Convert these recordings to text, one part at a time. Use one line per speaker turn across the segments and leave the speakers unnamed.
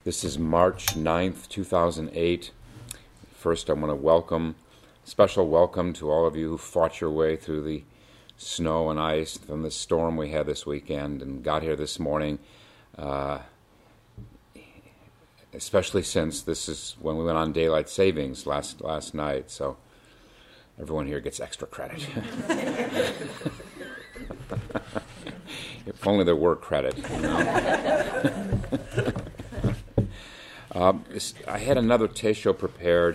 This is March 9th, 2008. First, I want to special welcome to all of you who fought your way through the snow and ice from the storm we had this weekend and got here this morning, especially since this is when we went on daylight savings last night, so everyone here gets extra credit. If only there were credit, you know. I had another teisho prepared,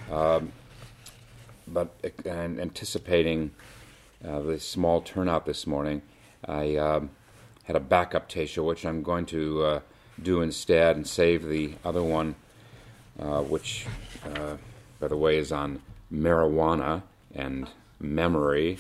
but anticipating the small turnout this morning, I had a backup teisho, which I'm going to do instead and save the other one, which, by the way, is on marijuana and memory,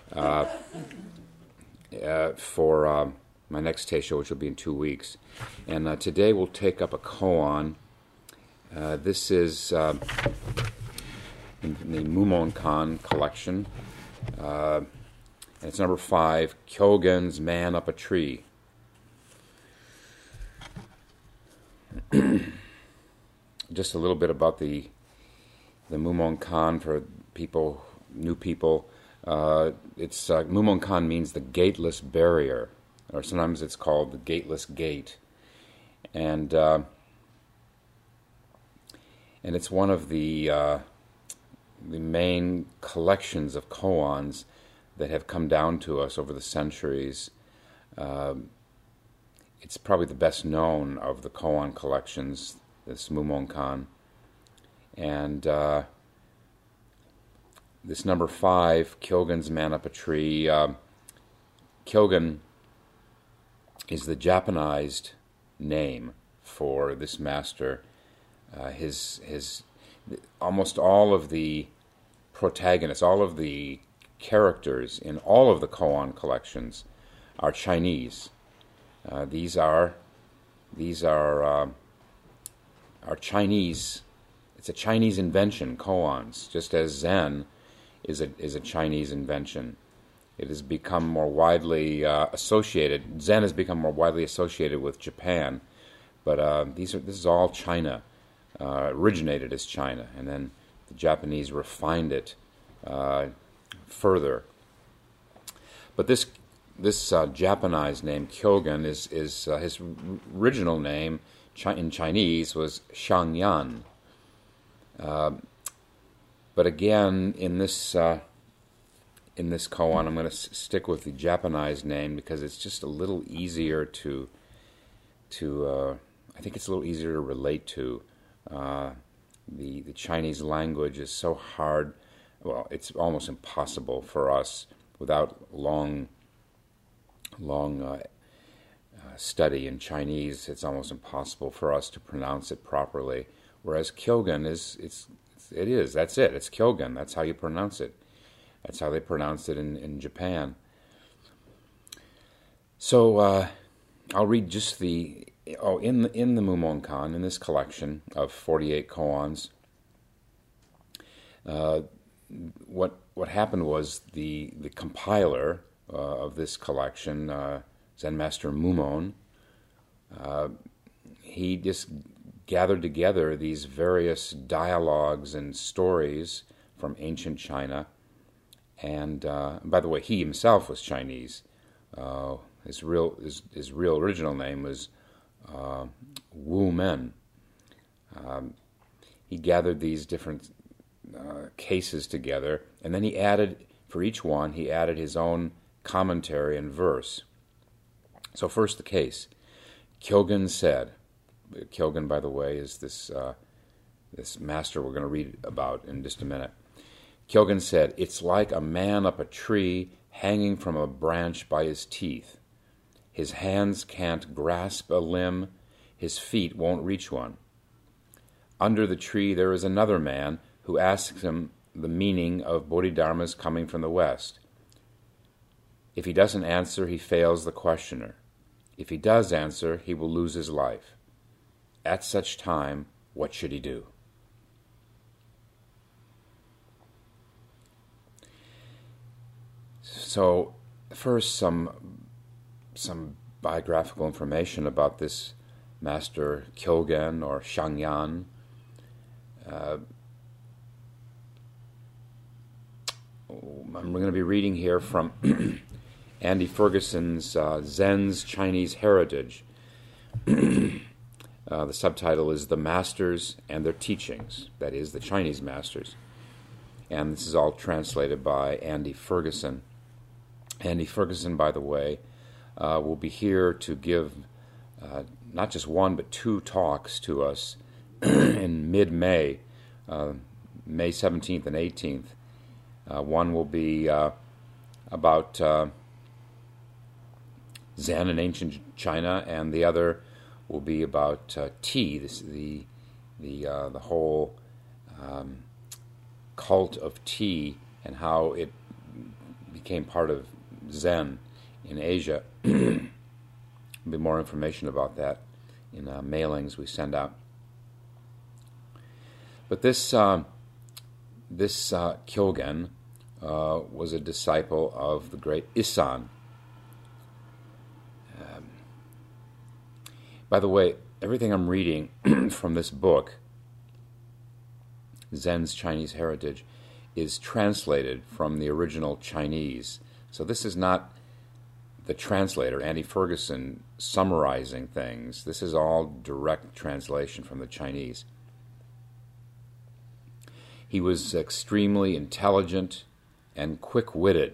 for my next teisho, which will be in 2 weeks. And today we'll take up a koan. This is in the Mumonkan collection. And it's number 5, Kyogen's Man Up a Tree. Just a little bit about the Mumonkan for new people. Mumonkan means the gateless barrier, or sometimes it's called the gateless gate, and it's one of the main collections of koans that have come down to us over the centuries. It's probably the best known of the koan collections, this Mumonkan, and this number 5, Kyogen's Man Up a Tree. Kyogen is the Japanized name for this master. His almost all of the protagonists, all of the characters in all of the koan collections are Chinese. These are Chinese. It's a Chinese invention, koans, just as Zen is a Chinese invention. It has become more widely associated. Zen has become more widely associated with Japan, but this is all China. Originated as China, and then the Japanese refined it further. But this Japanized name Kyogen is his original name in Chinese was Shangyan. But again, in this koan, I'm going to stick with the Japanized name because it's just a little easier to I think it's a little easier to relate to. The Chinese language is so hard. Well, it's almost impossible for us without long study in Chinese. It's almost impossible for us to pronounce it properly. Whereas Kyogen that's it. It's Kyogen. That's how you pronounce it. That's how they pronounce it in Japan. So I'll read just in the Mumonkan, in this collection of 48 koans. What happened was the compiler of this collection, Zen Master Mumon, he just gathered together these various dialogues and stories from ancient China. And by the way, he himself was Chinese. His real original name was Wu Men. He gathered these different cases together, and then he added, for each one, he added his own commentary and verse. So first the case. Kyogen said, Kyogen, by the way, is this master we're going to read about in just a minute. Kyogen said, "It's like a man up a tree hanging from a branch by his teeth. His hands can't grasp a limb, his feet won't reach one. Under the tree there is another man who asks him the meaning of Bodhidharma's coming from the West. If he doesn't answer, he fails the questioner. If he does answer, he will lose his life. At such time, what should he do?" So, first, some biographical information about this Master Kyogen or Shangyan. I'm going to be reading here from Andy Ferguson's Zen's Chinese Heritage. The subtitle is The Masters and Their Teachings, that is, the Chinese Masters. And this is all translated by Andy Ferguson. Andy Ferguson, by the way, will be here to give not just one but two talks to us in mid-May, May 17th and 18th. One will be about Zen in ancient China, and the other will be about tea. The whole cult of tea and how it became part of Zen in Asia. There'll be more information about that in mailings we send out. But this Kyogen was a disciple of the great Isan. By the way, everything I'm reading from this book, Zen's Chinese Heritage, is translated from the original Chinese. So this is not the translator, Andy Ferguson, summarizing things. This is all direct translation from the Chinese. He was extremely intelligent and quick-witted.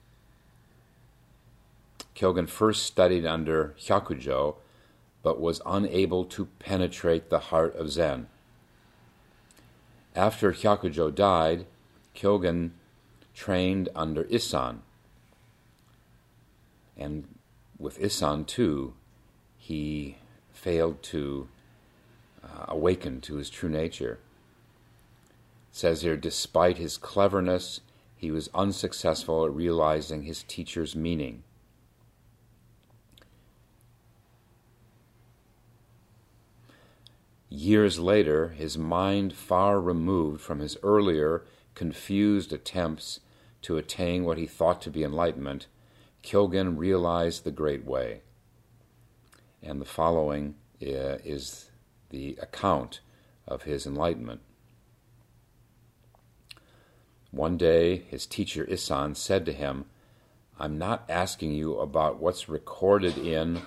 Kyogen first studied under Hyakujo, but was unable to penetrate the heart of Zen. After Hyakujo died, Kyogen trained under Isan. And with Isan, too, he failed to awaken to his true nature. It says here, despite his cleverness, he was unsuccessful at realizing his teacher's meaning. Years later, his mind far removed from his earlier confused attempts to attain what he thought to be enlightenment, Kyogen realized the Great Way. And the following is the account of his enlightenment. One day, his teacher Isan said to him, "I'm not asking you about what's recorded in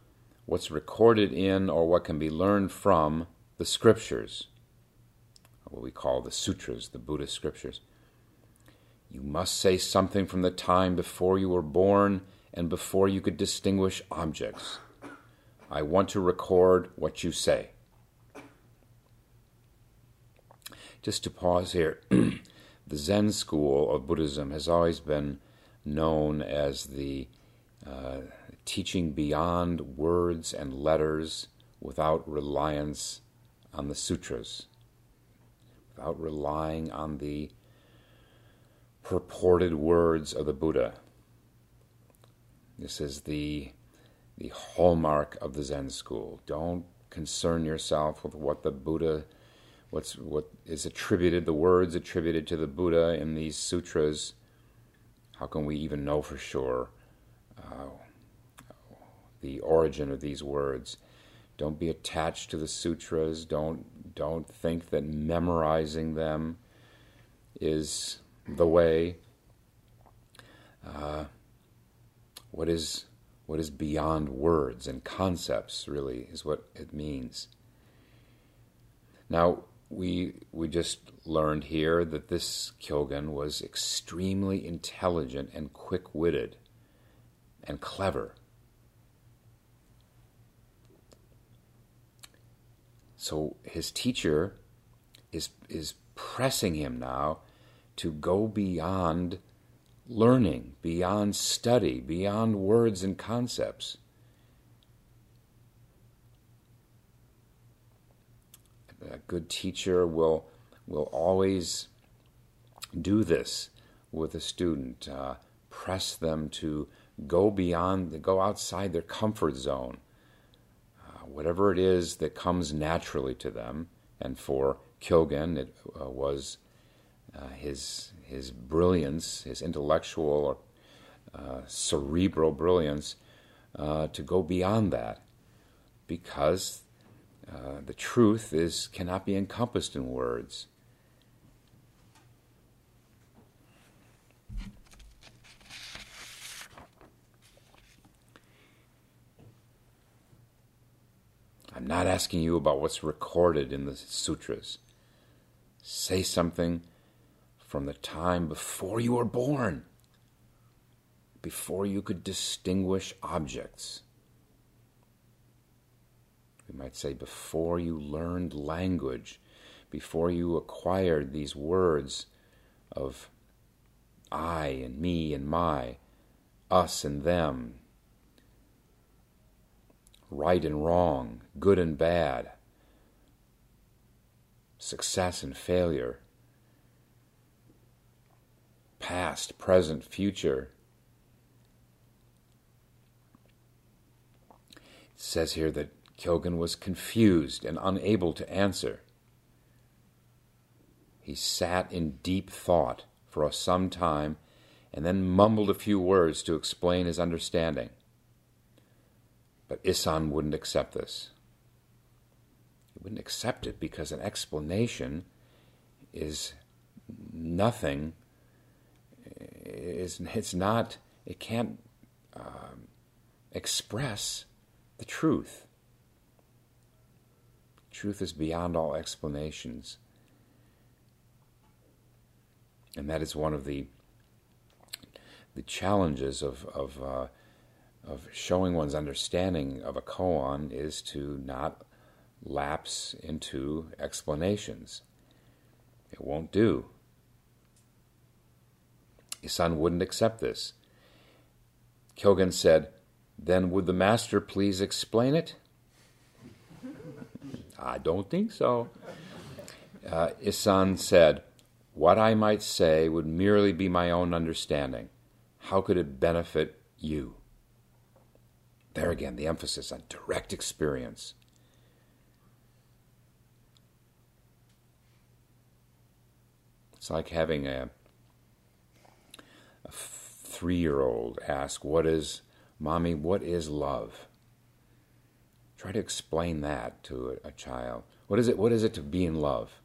or what can be learned from the scriptures," what we call the sutras, the Buddhist scriptures. "You must say something from the time before you were born and before you could distinguish objects. I want to record what you say." Just to pause here, the Zen school of Buddhism has always been known as the teaching beyond words and letters without reliance on the sutras, without relying on the purported words of the Buddha. This is the hallmark of the Zen school. Don't concern yourself with what the Buddha, what is attributed, the words attributed to the Buddha in these sutras. How can we even know for sure the origin of these words? Don't be attached to the sutras. Don't think that memorizing them is the way. What is beyond words and concepts really is what it means. Now, we just learned here that this Kyogen was extremely intelligent and quick-witted and clever. So his teacher is pressing him now to go beyond learning, beyond study, beyond words and concepts. A good teacher will always do this with a student, press them to go outside their comfort zone. Whatever it is that comes naturally to them, and for Kyogen it was his brilliance, his intellectual or cerebral brilliance, to go beyond that, because The truth cannot be encompassed in words. I'm not asking you about what's recorded in the sutras. Say something from the time before you were born, before you could distinguish objects. We might say before you learned language, before you acquired these words of I and me and my, us and them, right and wrong, good and bad, success and failure, past, present, future. It says here that Kyogen was confused and unable to answer. He sat in deep thought for some time and then mumbled a few words to explain his understanding. But Isan wouldn't accept this. He wouldn't accept it because an explanation is nothing. It can't express the truth. Truth is beyond all explanations. And that is one of the challenges of showing one's understanding of a koan, is to not lapse into explanations. It won't do. Isan wouldn't accept this. Kyogen said, "Then would the master please explain it?" "I don't think so." Isan said, "What I might say would merely be my own understanding. How could it benefit you?" There again, the emphasis on direct experience. It's like having a 3-year-old ask, "Mommy, what is love?" Try to explain that to a child. What is it to be in love?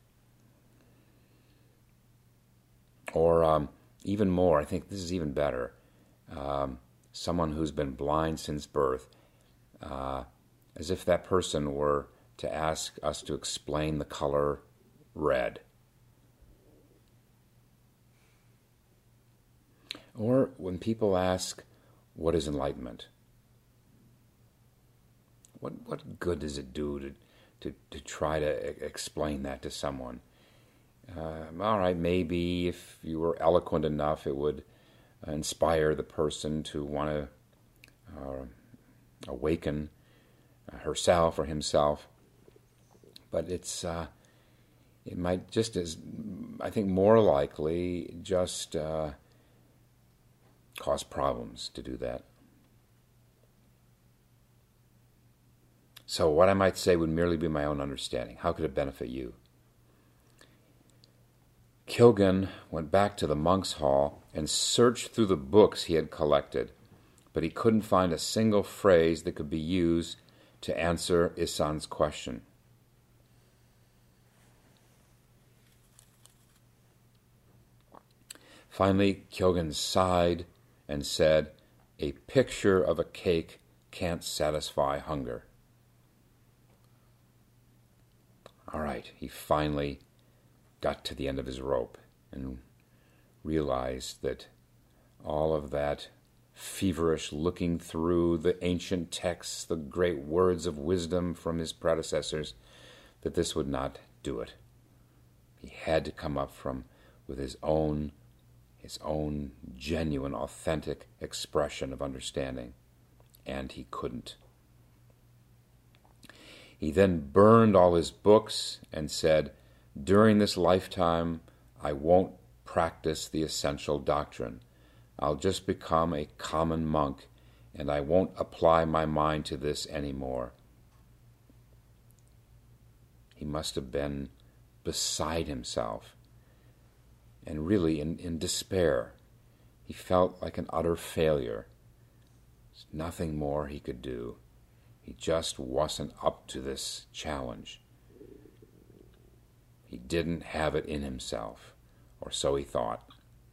Or even more, I think this is even better. Someone who's been blind since birth, as if that person were to ask us to explain the color red. Or when people ask, "What is enlightenment?" What good does it do to try to explain that to someone? All right, maybe if you were eloquent enough, it would inspire the person to want to awaken herself or himself. But it might just, as I think, more likely just cause problems to do that. So what I might say would merely be my own understanding. How could it benefit you? Kyogen went back to the monks' hall and searched through the books he had collected, but he couldn't find a single phrase that could be used to answer Isan's question. Finally, Kyogen sighed and said, "A picture of a cake can't satisfy hunger." All right, he finally got to the end of his rope and realized that all of that feverish looking through the ancient texts, the great words of wisdom from his predecessors, that this would not do it. He had to come up with his own genuine, authentic expression of understanding, and he couldn't. He then burned all his books and said, "During this lifetime, I won't practice the essential doctrine. I'll just become a common monk, and I won't apply my mind to this anymore." He must have been beside himself and really in despair. He felt like an utter failure. There's nothing more he could do. He just wasn't up to this challenge. He didn't have it in himself, or so he thought.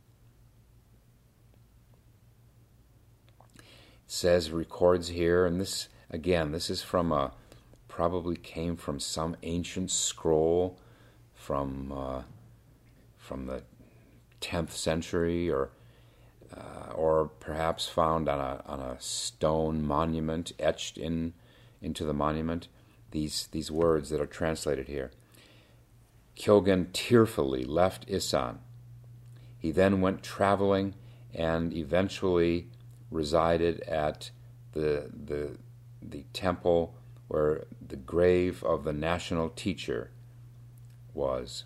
It says, records here, and this, again, this is from probably came from some ancient scroll from the 10th century, or perhaps found on a stone monument, etched into the monument. These words that are translated here. Kyogen tearfully left Isan. He then went traveling and eventually resided at the temple where the grave of the national teacher was.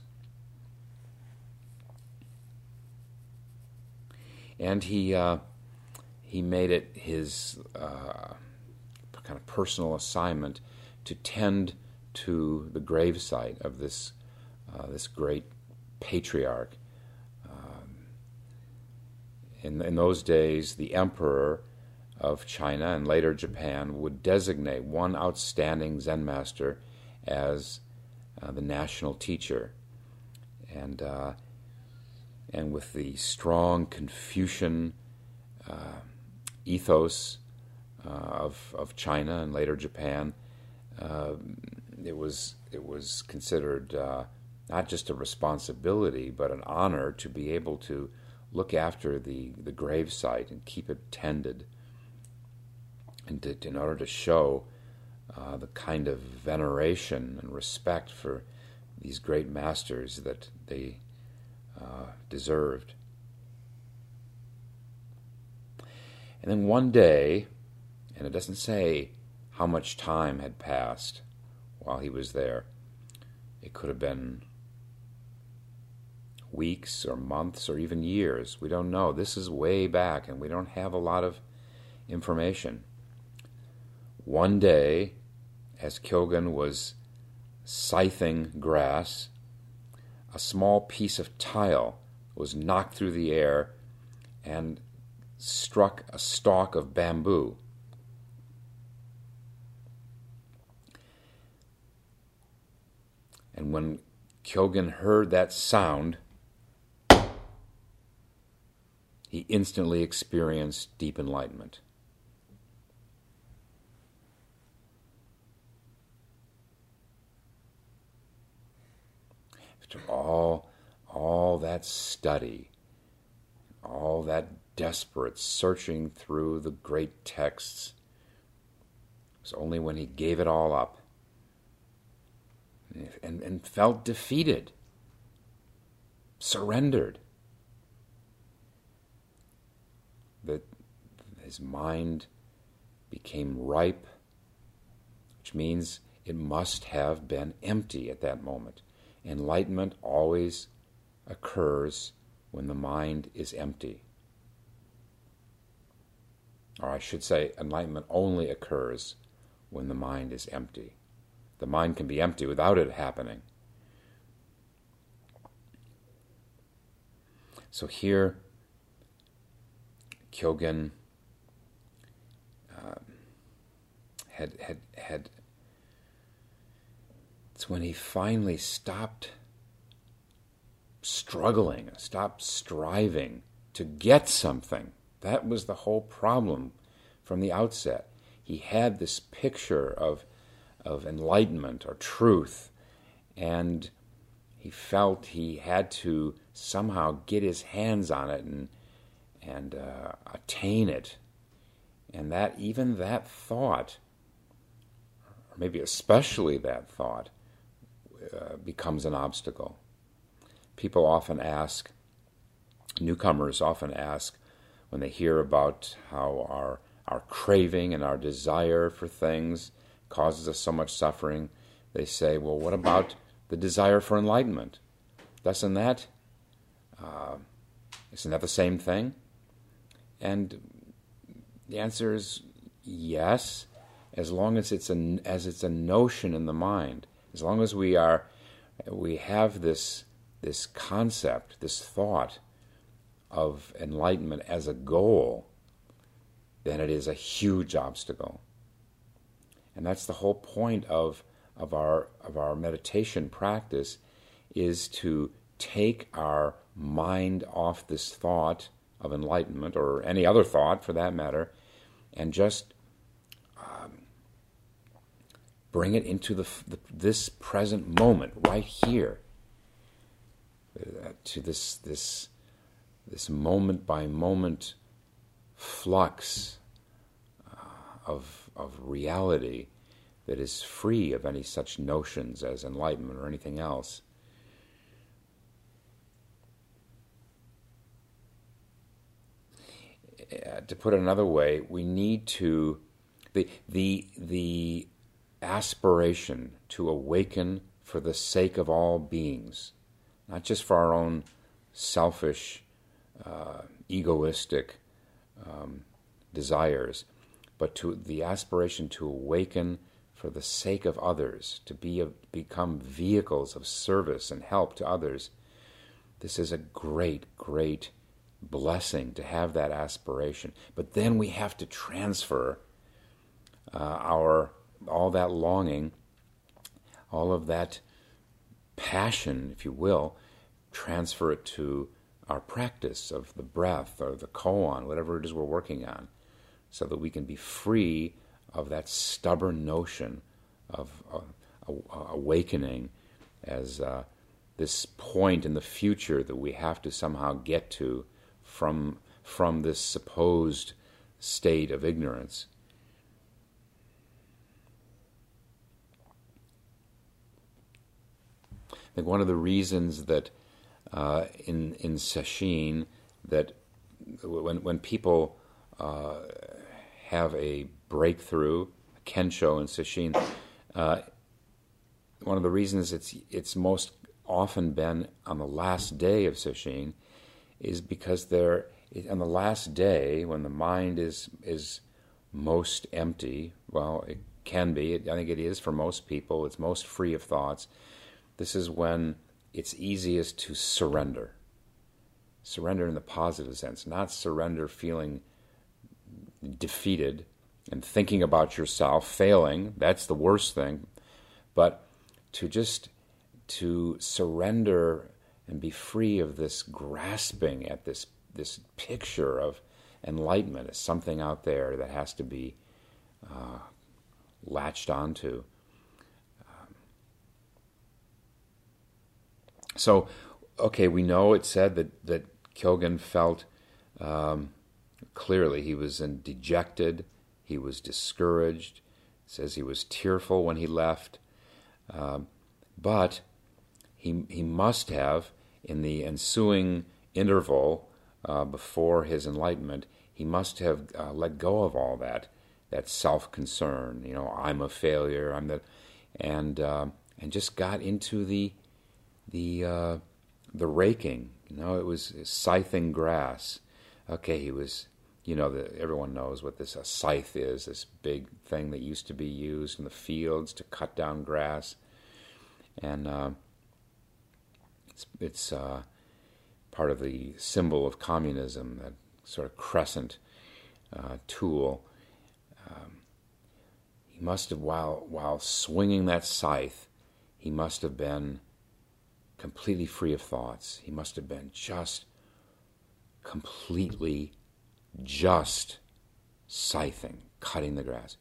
And he made it his kind of personal assignment to tend to the gravesite of this great patriarch. In those days, the emperor of China and later Japan would designate one outstanding Zen master as the national teacher, and with the strong Confucian ethos of China and later Japan, it was considered not just a responsibility but an honor to be able to look after the gravesite and keep it tended, and in order to show the kind of veneration and respect for these great masters that they deserved. And then one day, and it doesn't say how much time had passed while he was there. It could have been weeks or months or even years. We don't know. This is way back, and we don't have a lot of information. One day, as Kyogen was scything grass, a small piece of tile was knocked through the air and struck a stalk of bamboo. And when Kyogen heard that sound, he instantly experienced deep enlightenment. After all that study, all that desperate searching through the great texts, it was only when he gave it all up and felt defeated, surrendered, that his mind became ripe, which means it must have been empty at that moment. Enlightenment always occurs when the mind is empty. Or I should say, enlightenment only occurs when the mind is empty. The mind can be empty without it happening. So here, Kyogen had it's when he finally stopped struggling, stopped striving to get something. That was the whole problem from the outset. He had this picture of enlightenment or truth, and he felt he had to somehow get his hands on it and attain it. And that even that thought, or maybe especially that thought, becomes an obstacle. People often ask, newcomers often ask, when they hear about how our craving and our desire for things causes us so much suffering, they say, well, what about the desire for enlightenment? Isn't that the same thing? And the answer is yes, as long as it's a notion in the mind. As long as we have this concept, this thought of enlightenment as a goal, then it is a huge obstacle. And that's the whole point of our meditation practice, is to take our mind off this thought of enlightenment, or any other thought for that matter, and just bring it into this present moment, right here, to this moment by moment flux of reality that is free of any such notions as enlightenment or anything else. To put it another way, we need to the aspiration to awaken for the sake of all beings, not just for our own selfish, egoistic desires, but to the aspiration to awaken for the sake of others, to become vehicles of service and help to others. This is a great, great blessing to have that aspiration. But then we have to transfer all that longing, all of that passion, if you will, transfer it to our practice of the breath or the koan, whatever it is we're working on, so that we can be free of that stubborn notion of awakening as this point in the future that we have to somehow get to from this supposed state of ignorance. I think one of the reasons that in sesshin, that when people have a breakthrough, a kensho in sesshin, one of the reasons it's most often been on the last day of sesshin is because on the last day, when the mind is most empty, well, it can be, I think it is for most people, it's most free of thoughts. This is when it's easiest to surrender. Surrender in the positive sense, not surrender feeling defeated and thinking about yourself, failing, that's the worst thing, but to surrender and be free of this grasping at this picture of enlightenment as something out there that has to be latched onto. So, okay, we know it said that Kyogen felt clearly he was dejected, he was discouraged. It says he was tearful when he left, but he must have, in the ensuing interval before his enlightenment, he must have let go of all that self-concern. I'm a failure. And just got into the raking. It was scything grass. Okay, he was. Everyone knows what this scythe is. This big thing that used to be used in the fields to cut down grass, and it's part of the symbol of communism, that sort of crescent tool. He must have, while swinging that scythe, he must have been completely free of thoughts. He must have been just completely just scything, cutting the grass.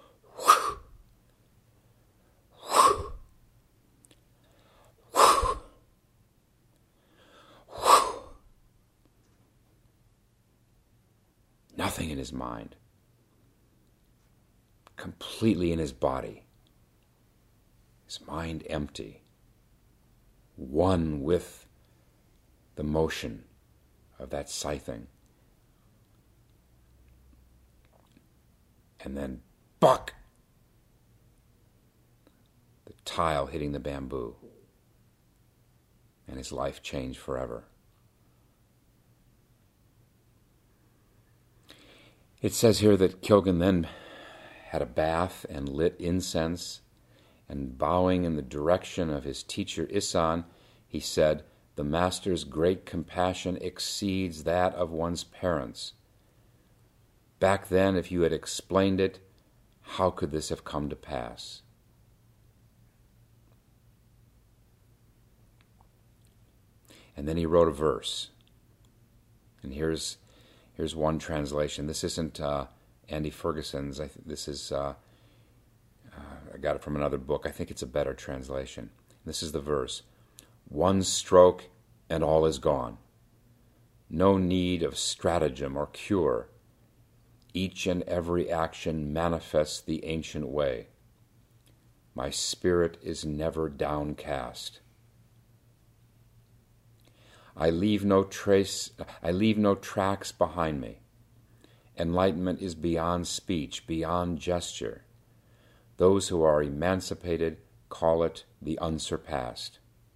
Nothing in his mind. Completely in his body. His mind empty. One with the motion of that scything. And then, buck! The tile hitting the bamboo. And his life changed forever. It says here that Kyogen then had a bath and lit incense, and bowing in the direction of his teacher Isan, he said, "The Master's great compassion exceeds that of one's parents. Back then, if you had explained it, How could this have come to pass? And then he wrote a verse. And here's one translation. This isn't Andy Ferguson's. This is I got it from another book. I think it's a better translation. This is the verse. One stroke and all is gone. No need of stratagem or cure. Each and every action manifests the ancient way. My spirit is never downcast. I leave no tracks behind me. Enlightenment is beyond speech, beyond gesture. Those who are emancipated call it the unsurpassed.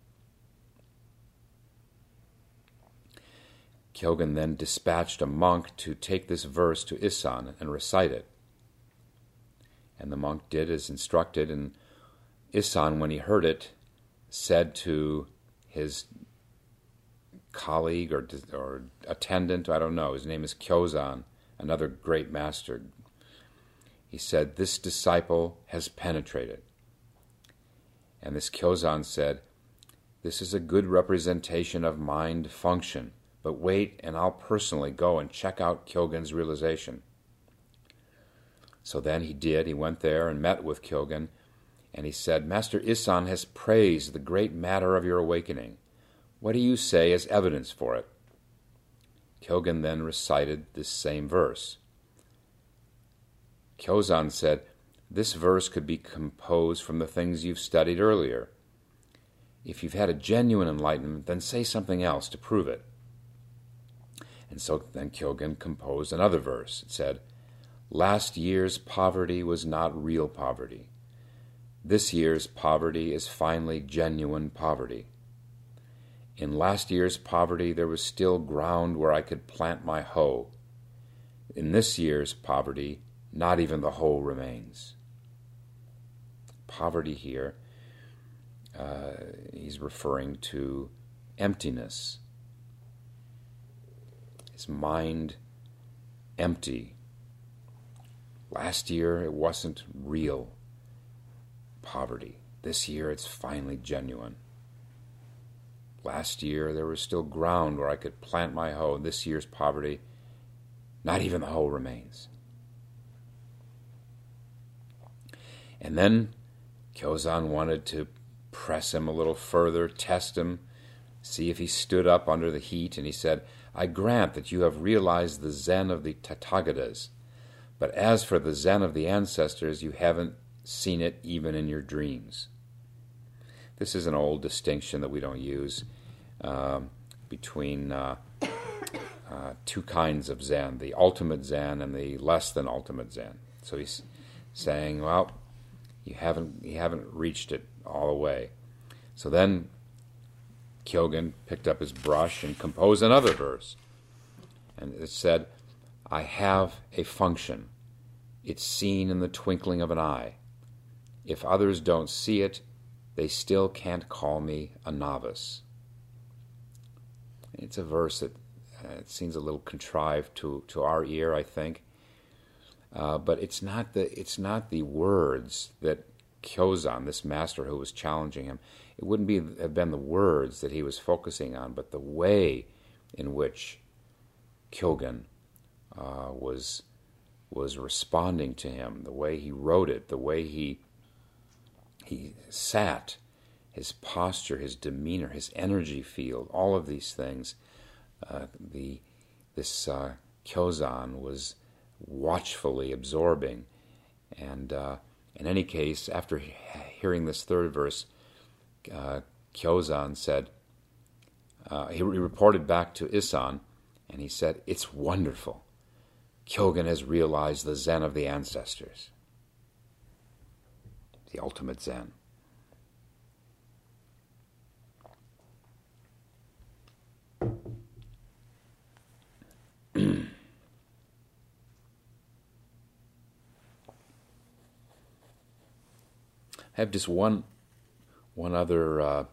Kyogen then dispatched a monk to take this verse to Isan and recite it. And the monk did as instructed, and Isan, when he heard it, said to his colleague or attendant, I don't know, his name is Kyozan, another great master. He said, "This disciple has penetrated." And this Kyozan said, "This is a good representation of mind function, but wait and I'll personally go and check out Kyogen's realization." So then he did. He went there and met with Kyogen, and he said, "Master Isan has praised the great matter of your awakening. What do you say as evidence for it?" Kyogen then recited this same verse. Kyozan said, "This verse could be composed from the things you've studied earlier. If you've had a genuine enlightenment, then say something else to prove it." And so then Kyogen composed another verse. It said, "Last year's poverty was not real poverty. This year's poverty is finally genuine poverty. In last year's poverty there was still ground where I could plant my hoe. In this year's poverty, not even the hoe remains." Poverty here, he's referring to emptiness. His mind empty. Last year it wasn't real poverty. This year it's finally genuine. Last year there was still ground where I could plant my hoe. This year's poverty, not even the hoe remains. And then Kyozan wanted to press him a little further, test him, see if he stood up under the heat, and he said, "I grant that you have realized the Zen of the Tathagatas, but as for the Zen of the ancestors, you haven't seen it even in your dreams." This is an old distinction that we don't use between two kinds of Zen, the ultimate Zen and the less than ultimate Zen. So he's saying, well, you haven't reached it all the way. So then Kyogen picked up his brush and composed another verse. And it said, "I have a function. It's seen in the twinkling of an eye. If others don't see it, they still can't call me a novice." It's a verse that it seems a little contrived to our ear, I think. But it's not the words that Kyozan, this master who was challenging him, it wouldn't have been the words that he was focusing on, but the way in which Kyogen was responding to him, the way he wrote it, the way he sat, his posture, his demeanor, his energy field, all of these things. This Kyozan was watchfully absorbing. And in any case, after hearing this third verse, Kyozan said, he reported back to Isan, and he said, "It's wonderful. Kyogen has realized the Zen of the ancestors." The ultimate Zen. I have just one other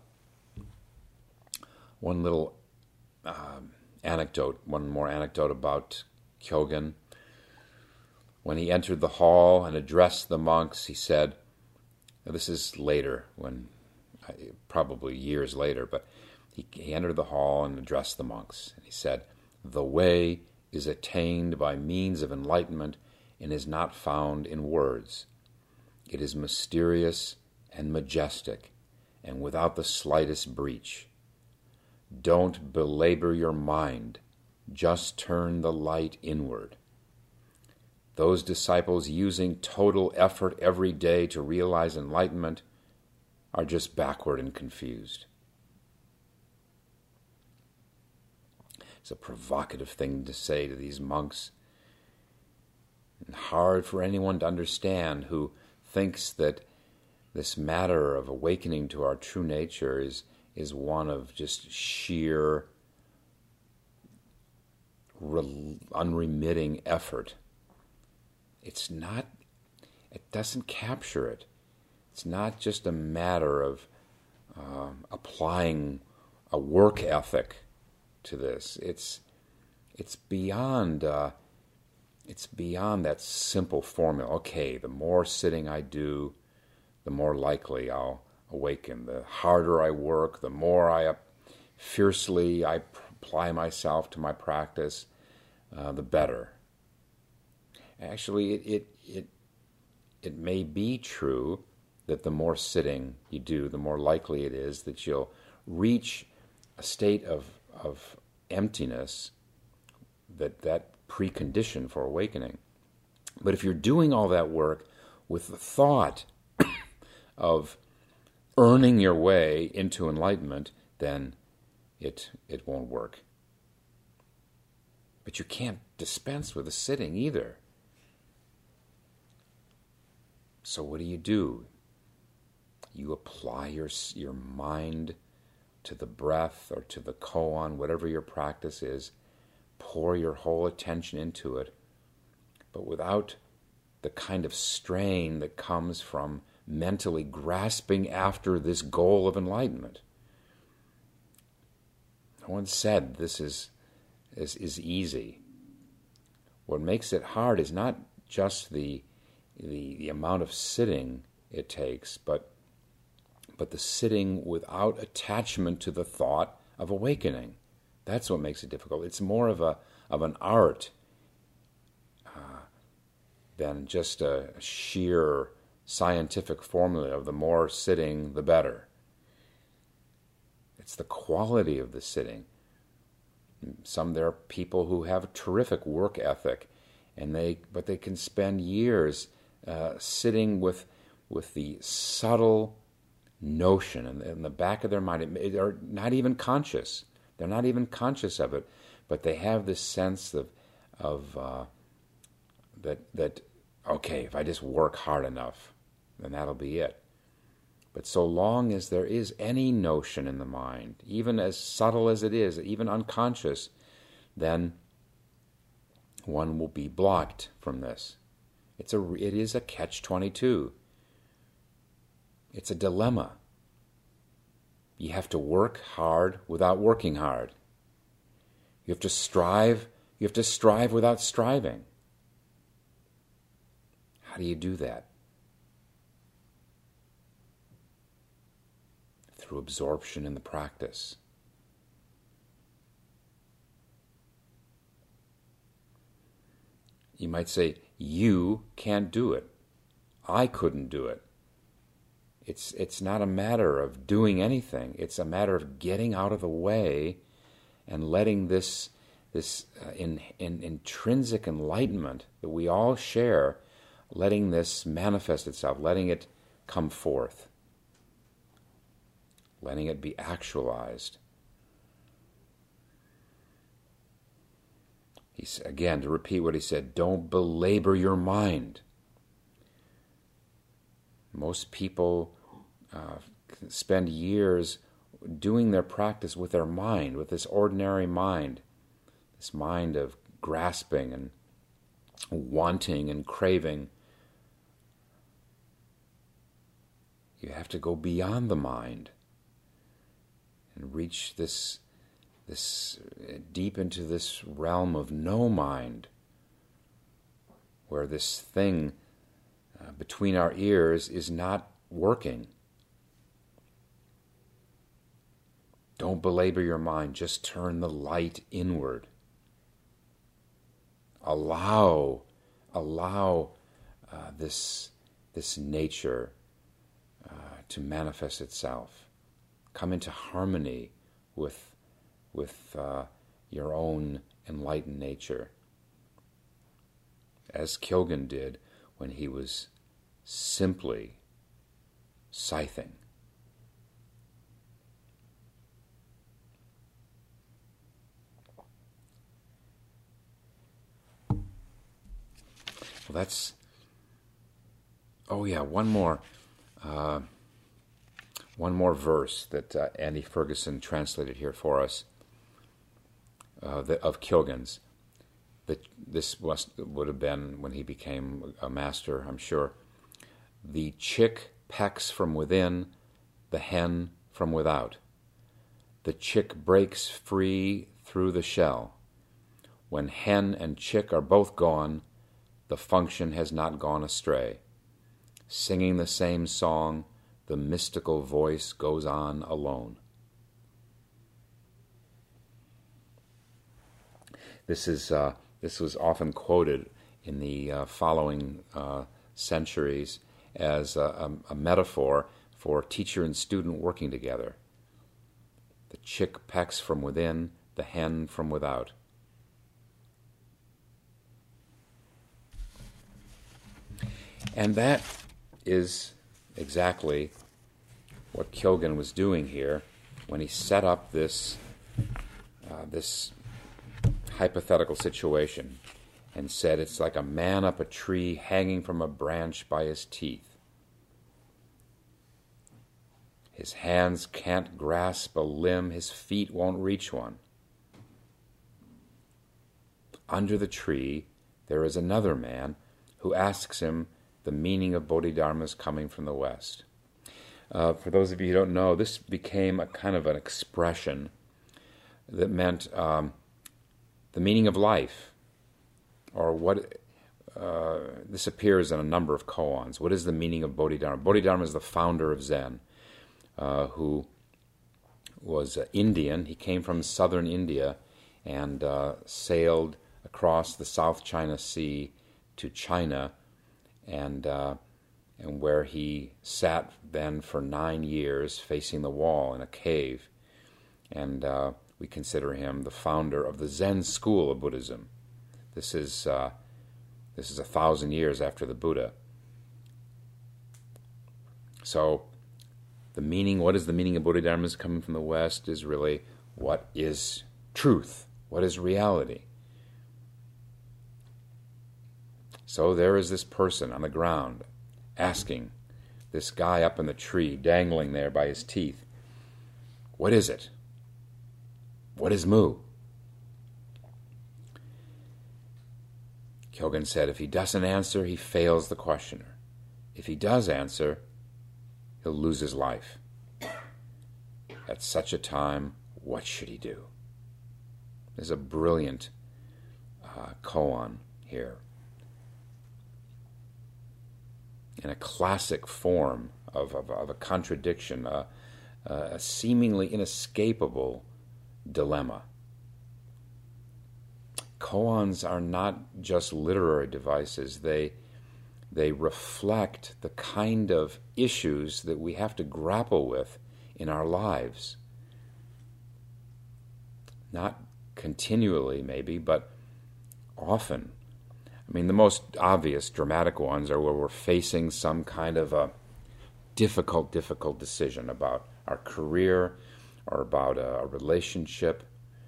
one little anecdote, one more anecdote about Kyogen. When he entered the hall and addressed the monks, he said, now this is later, probably years later, but he entered the hall and addressed the monks. And he said, "The way is attained by means of enlightenment and is not found in words. It is mysterious and majestic and without the slightest breach. Don't belabor your mind, just turn the light inward. Those disciples using total effort every day to realize enlightenment are just backward and confused." It's a provocative thing to say to these monks, and hard for anyone to understand who thinks that this matter of awakening to our true nature is one of just sheer, unremitting effort. It's not, it doesn't capture it. It's not just a matter of applying a work ethic to this. It's beyond that simple formula. Okay, the more sitting I do, the more likely I'll awaken. The harder I work, the more fiercely I apply myself to my practice, the better. Actually, it may be true that the more sitting you do, the more likely it is that you'll reach a state of emptiness, that precondition for awakening. But if you're doing all that work with the thought of earning your way into enlightenment, then it won't work. But you can't dispense with the sitting either. So what do? You apply your mind to the breath or to the koan, whatever your practice is. Pour your whole attention into it, but without the kind of strain that comes from mentally grasping after this goal of enlightenment. No one said this is easy. What makes it hard is not just the amount of sitting it takes, but the sitting without attachment to the thought of awakening. That's what makes it difficult. It's more of an art than just a sheer scientific formula of the more sitting, the better. It's the quality of the sitting. There are people who have a terrific work ethic, but they can spend years sitting with the subtle notion in the back of their mind. They're not even conscious. They're not even conscious of it, but they have this sense of that. Okay, if I just work hard enough, then that'll be it. But so long as there is any notion in the mind, even as subtle as it is, even unconscious, then one will be blocked from this. It is a catch-22. It's a dilemma. You have to work hard without working hard. You have to strive without striving. How do you do that? Through absorption in the practice. You might say, you can't do it. I couldn't do it. It's not a matter of doing anything. It's a matter of getting out of the way and letting this intrinsic enlightenment that we all share, letting this manifest itself, letting it come forth, letting it be actualized. Again, to repeat what he said, don't belabor your mind. Most people spend years doing their practice with their mind, with this ordinary mind, this mind of grasping and wanting and craving. You have to go beyond the mind and reach this deep into this realm of no mind, where this thing between our ears is not working. Don't belabor your mind. Just turn the light inward. Allow this nature to manifest itself. Come into harmony with your own enlightened nature, as Kyogen did when he was simply scything. Well, that's... Oh yeah, one more verse that Andy Ferguson translated here for us of Kyogen's. This would have been when he became a master, I'm sure. The chick pecks from within, the hen from without. The chick breaks free through the shell. When hen and chick are both gone, the function has not gone astray. Singing the same song, the mystical voice goes on alone. This was often quoted in the following centuries as a metaphor for teacher and student working together. The chick pecks from within, the hen from without. And that is exactly what Kyogen was doing here when he set up this hypothetical situation and said it's like a man up a tree hanging from a branch by his teeth. His hands can't grasp a limb, his feet won't reach one. Under the tree, there is another man who asks him the meaning of Bodhidharma's coming from the West. For those of you who don't know, this became a kind of an expression that meant the meaning of life, or what. This appears in a number of koans. What is the meaning of Bodhidharma? Bodhidharma is the founder of Zen, who was Indian. He came from southern India and sailed across the South China Sea to China, and where he sat then for 9 years facing the wall in a cave. And we consider him the founder of the Zen school of Buddhism. This is 1,000 years after the Buddha. So what is the meaning of Bodhidharma's coming from the West is really what is truth, what is reality. So there is this person on the ground asking this guy up in the tree, dangling there by his teeth, what is it? What is Mu? Kyogen said if he doesn't answer, he fails the questioner. If he does answer, he'll lose his life. At such a time, what should he do? There's a brilliant koan here. In a classic form of a contradiction, a seemingly inescapable dilemma. Koans are not just literary devices. They reflect the kind of issues that we have to grapple with in our lives. Not continually, maybe, but often. I mean, the most obvious dramatic ones are where we're facing some kind of a difficult decision about our career or about a relationship,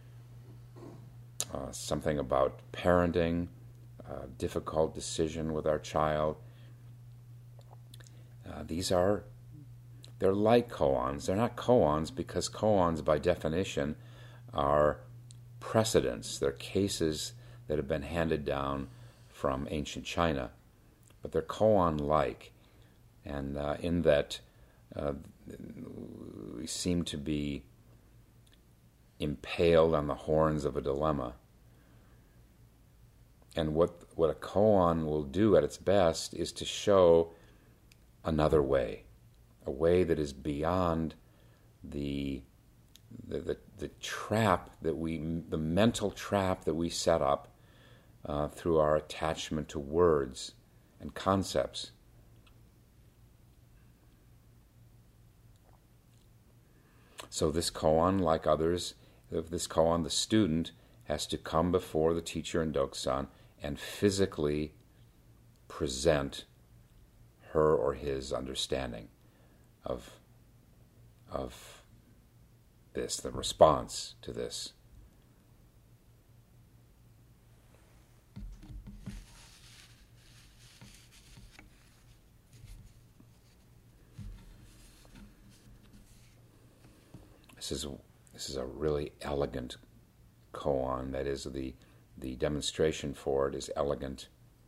something about parenting, a difficult decision with our child. They're like koans. They're not koans because koans, by definition, are precedents. They're cases that have been handed down from ancient China, but they're koan-like, and in that we seem to be impaled on the horns of a dilemma. And what a koan will do at its best is to show another way, a way that is beyond the trap the mental trap that we set up through our attachment to words and concepts. So this koan, like others, this koan, the student has to come before the teacher in Doksan and physically present her or his understanding of this, the response to this. This is a really elegant koan. That is, the demonstration for it is elegant.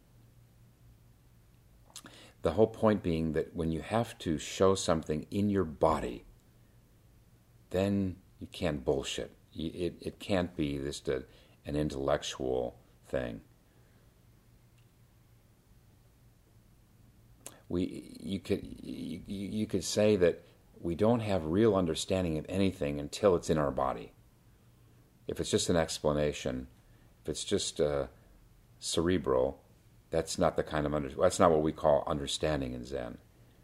The whole point being that when you have to show something in your body, then you can't bullshit. It can't be just an intellectual thing. You could say that we don't have real understanding of anything until it's in our body. If it's just an explanation, if it's just cerebral, that's not the kind of that's not what we call understanding in Zen.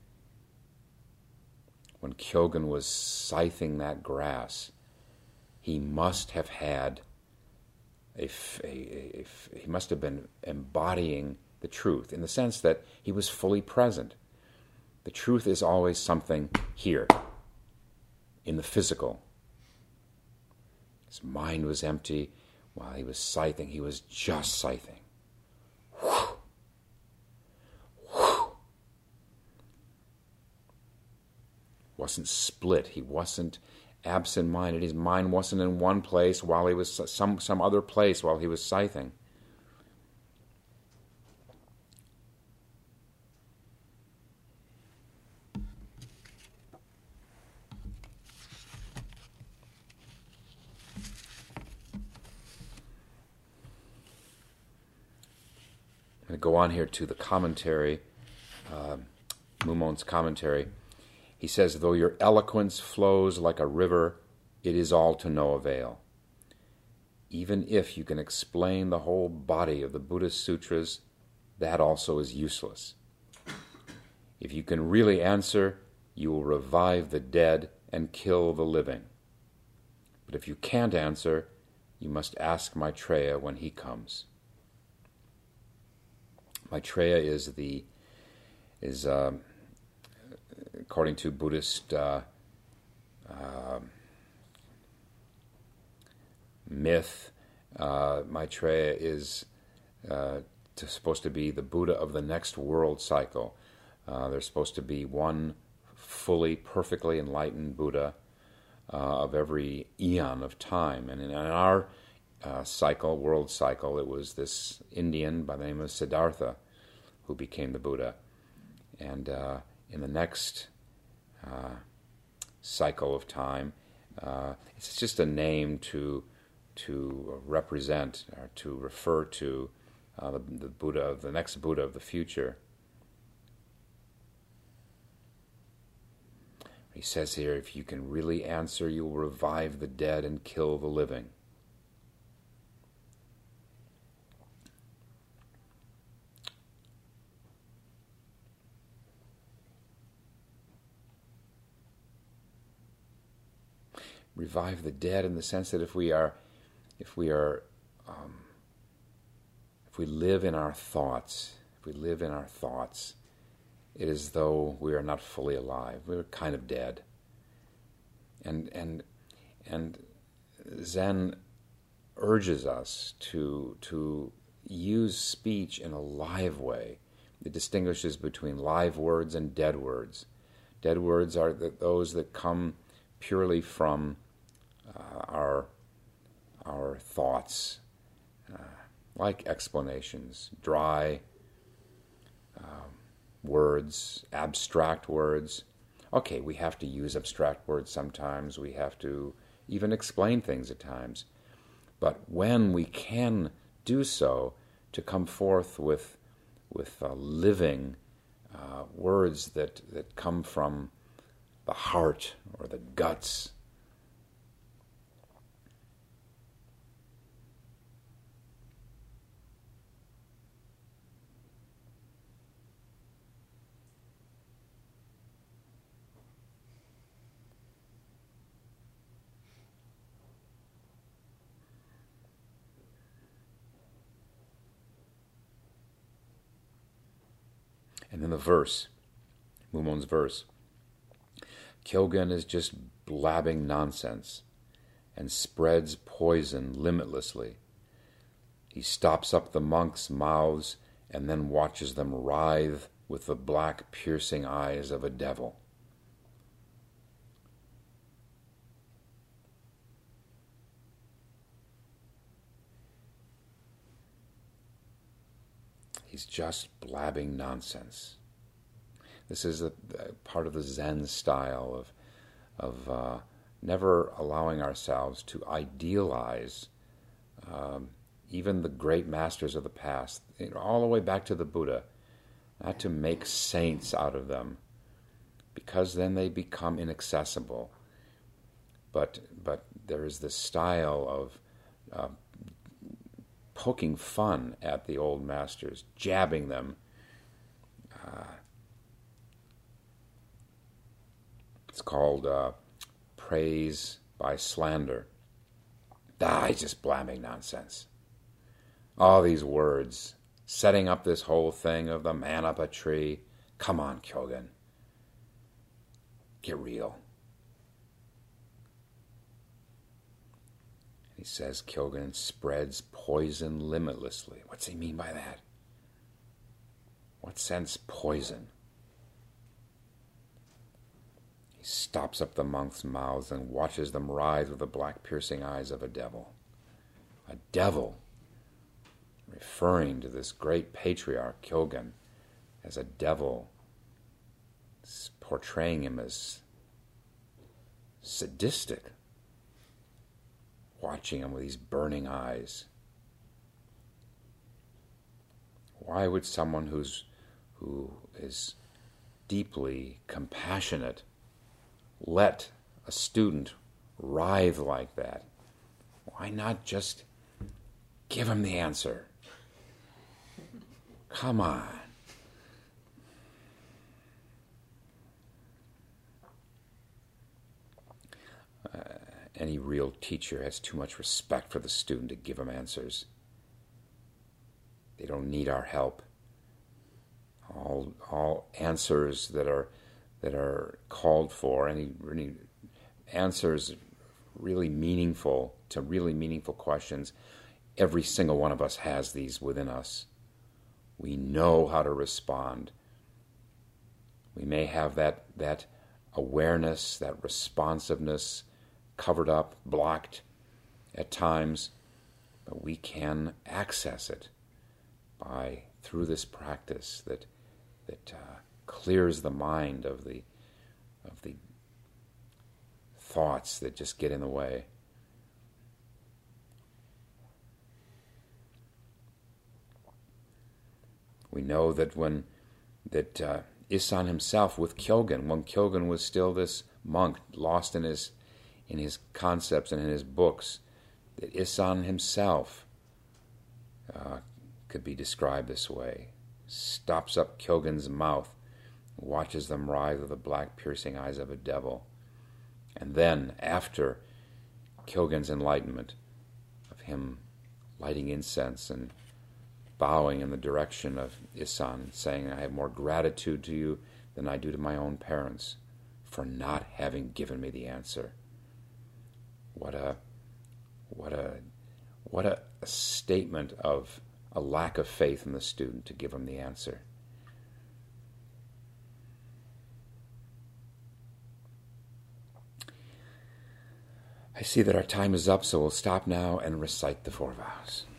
When Kyogen was scything that grass, he must have had he must have been embodying the truth in the sense that he was fully present. The truth is always something here, in the physical. His mind was empty. While he was scything, he was just scything. Whew. Whew. Wasn't split. He wasn't absent-minded. His mind wasn't in one place while he was some other place while he was scything. I'm going to go on here to the commentary, Mumon's commentary. He says, though your eloquence flows like a river, it is all to no avail. Even if you can explain the whole body of the Buddhist sutras, that also is useless. If you can really answer, you will revive the dead and kill the living. But if you can't answer, you must ask Maitreya when he comes. Maitreya is according to Buddhist myth, Maitreya is supposed to be the Buddha of the next world cycle. There's supposed to be one fully, perfectly enlightened Buddha of every eon of time. And in our world cycle, it was this Indian by the name of Siddhartha who became the Buddha. And in the next cycle of time, it's just a name to represent or to refer to the Buddha, the next Buddha of the future. He says here, if you can really answer, you will revive the dead and kill the living. Revive the dead in the sense that if we live in our thoughts, it is as though we are not fully alive. We're kind of dead. And Zen urges us to use speech in a live way. It distinguishes between live words and dead words. Dead words are those that come purely from our thoughts, like explanations, dry words, abstract words. Okay, we have to use abstract words sometimes. We have to even explain things at times. But when we can do so, to come forth with living words that come from the heart or the guts. And then the verse, Mumon's verse. Kyogen is just blabbing nonsense and spreads poison limitlessly. He stops up the monks' mouths and then watches them writhe with the black, piercing eyes of a devil. He's just blabbing nonsense. This is a part of the Zen style of never allowing ourselves to idealize even the great masters of the past, all the way back to the Buddha, not to make saints out of them, because then they become inaccessible. But there is this style of poking fun at the old masters, jabbing them. It's called praise by slander. He's just blabbing nonsense. All these words, setting up this whole thing of the man up a tree. Come on, Kyogen. Get real. He says Kyogen spreads poison limitlessly. What's he mean by that? What sense poison? He stops up the monks' mouths and watches them writhe with the black piercing eyes of a devil. A devil, referring to this great patriarch Kyogen as a devil, portraying him as sadistic, watching him with these burning eyes. Why would someone who is deeply compassionate let a student writhe like that? Why not just give him the answer? Come on. Any real teacher has too much respect for the student to give them answers. They don't need our help. All answers that are called for, any answers really meaningful to really meaningful questions, every single one of us has these within us. We know how to respond. We may have that awareness, that responsiveness covered up, blocked at times, but we can access it through this practice that clears the mind of the thoughts that just get in the way. We know that Isan himself with Kyogen, when Kyogen was still this monk lost in his concepts and in his books, that Isan himself could be described this way. Stops up Kyogen's mouth, watches them writhe with the black piercing eyes of a devil. And then, after Kyogen's enlightenment, of him lighting incense and bowing in the direction of Isan, saying, I have more gratitude to you than I do to my own parents for not having given me the answer. What a statement of a lack of faith in the student to give him the answer. I see that our time is up, so we'll stop now and recite the 4 vows.